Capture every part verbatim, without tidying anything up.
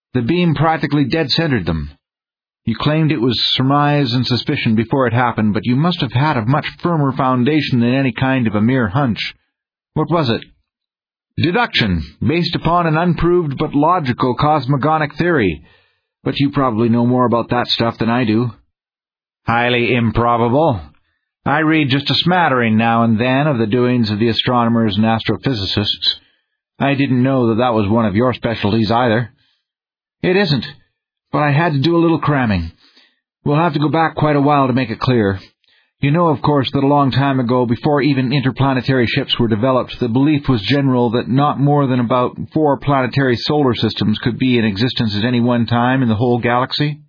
The beam practically dead-centered them. You claimed it was surmise and suspicion before it happened, but you must have had a much firmer foundation than any kind of a mere hunch. What was it? Deduction, based upon an unproved but logical cosmogonic theory. But you probably know more about that stuff than I do. Highly improbable. I read just a smattering now and then of the doings of the astronomers and astrophysicists. I didn't know that that was one of your specialties either. It isn't, but I had to do a little cramming. We'll have to go back quite a while to make it clear. You know, of course, that a long time ago, before even interplanetary ships were developed, the belief was general that not more than about four planetary solar systems could be in existence at any one time in the whole galaxy?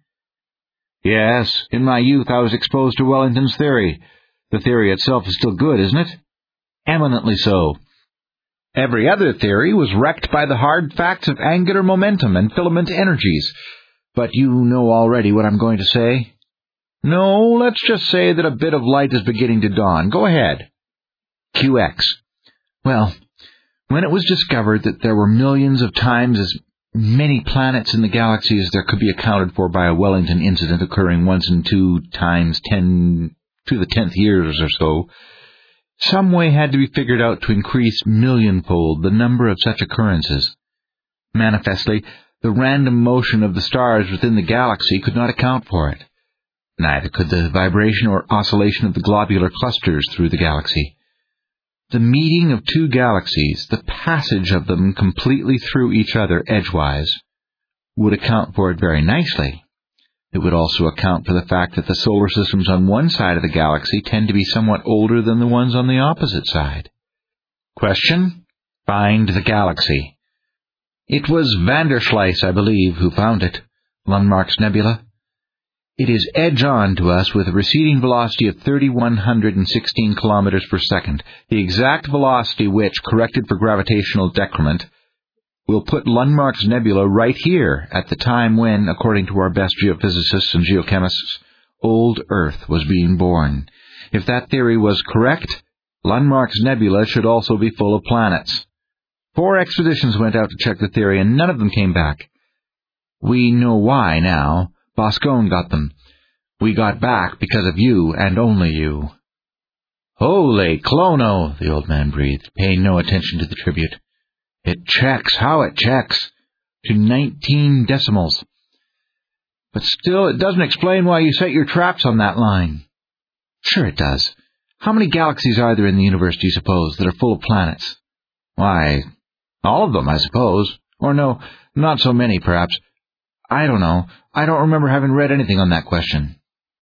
Yes, in my youth I was exposed to Wellington's theory. The theory itself is still good, isn't it? Eminently so. Every other theory was wrecked by the hard facts of angular momentum and filament energies. But you know already what I'm going to say. No, let's just say that a bit of light is beginning to dawn. Go ahead. Q X. Well, when it was discovered that there were millions of times as many planets in the galaxy as there could be accounted for by a Wellington incident occurring once in two times ten to the tenth years or so, some way had to be figured out to increase millionfold the number of such occurrences. Manifestly, the random motion of the stars within the galaxy could not account for it. Neither could the vibration or oscillation of the globular clusters through the galaxy. The meeting of two galaxies, the passage of them completely through each other edgewise, would account for it very nicely. It would also account for the fact that the solar systems on one side of the galaxy tend to be somewhat older than the ones on the opposite side. Question: find the galaxy. It was Vanderslice, I believe, who found it, Lundmark's Nebula. It is edge-on to us with a receding velocity of three thousand one hundred sixteen kilometers per second, the exact velocity which, corrected for gravitational decrement, will put Lundmark's Nebula right here at the time when, according to our best geophysicists and geochemists, old Earth was being born. If that theory was correct, Lundmark's Nebula should also be full of planets. Four expeditions went out to check the theory, and none of them came back. We know why now. Boscone got them. We got back because of you, and only you. Holy Clono, the old man breathed, paying no attention to the tribute. It checks, how it checks, to nineteen decimals. But still, it doesn't explain why you set your traps on that line. Sure it does. How many galaxies are there in the universe, do you suppose, that are full of planets? Why, all of them, I suppose. Or no, not so many, perhaps. I don't know. I don't remember having read anything on that question.